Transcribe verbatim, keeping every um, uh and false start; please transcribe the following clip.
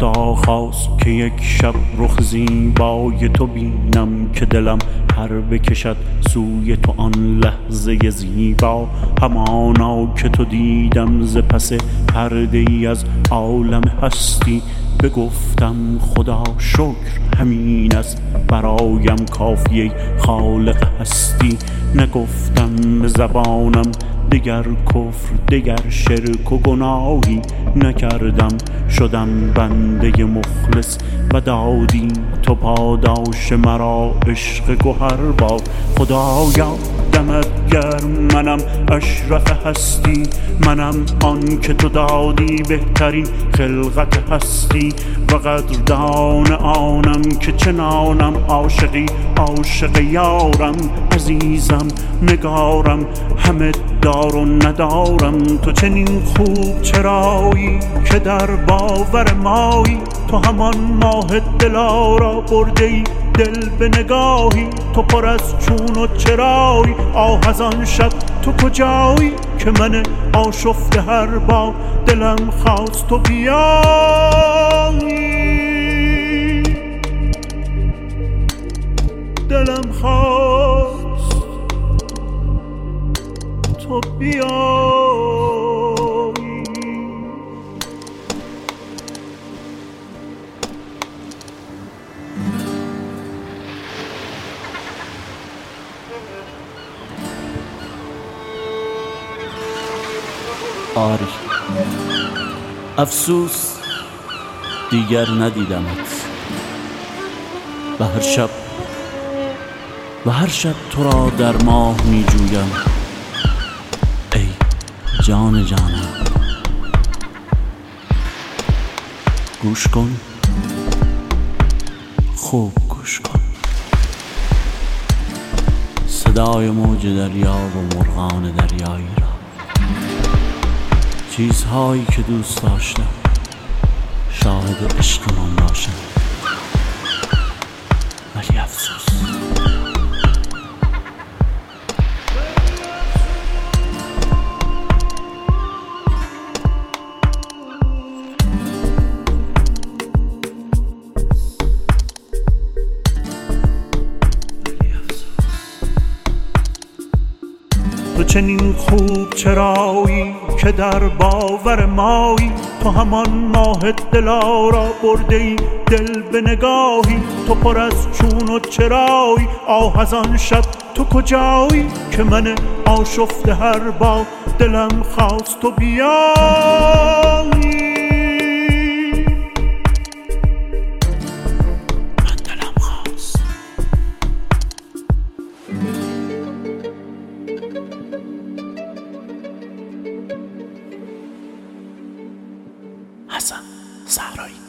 خدا خواست که یک شب رخ زیبای تو بینم، که دلم پر بکشد سوی تو آن لحظه زیبا. همانا که تو دیدم ز پس پرده ای از عالم هستی، بگفتم خدا شکر همین است برایم کافی ای خالق هستی. نگفتم به زبانم دگر کفر دگر شرک و گناهی نکردم، شدم بنده مخلص و دادی تو پاداش مرا عشق گوهر با. خدایا دمت گرم، منم اشرف هستی، منم آن که تو دادی بهترین خلقت هستی، و قدردان آنم که چنانم عاشقی عاشق یارم. عزیزم نگارم همه دار و ندارم، تو چنین خوب چرایی که در باور مایی. تو همان ماه دلارا برده ای دل به نگاهی، تو پر از چون و چرایی. آه از آن شب تو کجایی که من آشفته هر با دلم خواست تو بیایی. دلم خواست تو بیایی. آری افسوس دیگر ندیدمت، و هر شب و هر شب تو را در ماه می جویم. ای جان جانم گوش کن، خوب گوش کن، صدای موج دریا و مرغان دریایی را، چیزهایی که دوست داشتم شاهد عشقمان باشم، ولی افسوس. تو چنین خوب چرایی که در باور مایی. تو همان ماه دلارا برده ای دل به نگاهی، تو پر از چون و چرایی. آه از آن شب تو کجایی که من آشفته هر با دلم خواست تو بیایی. حسن زهرایی.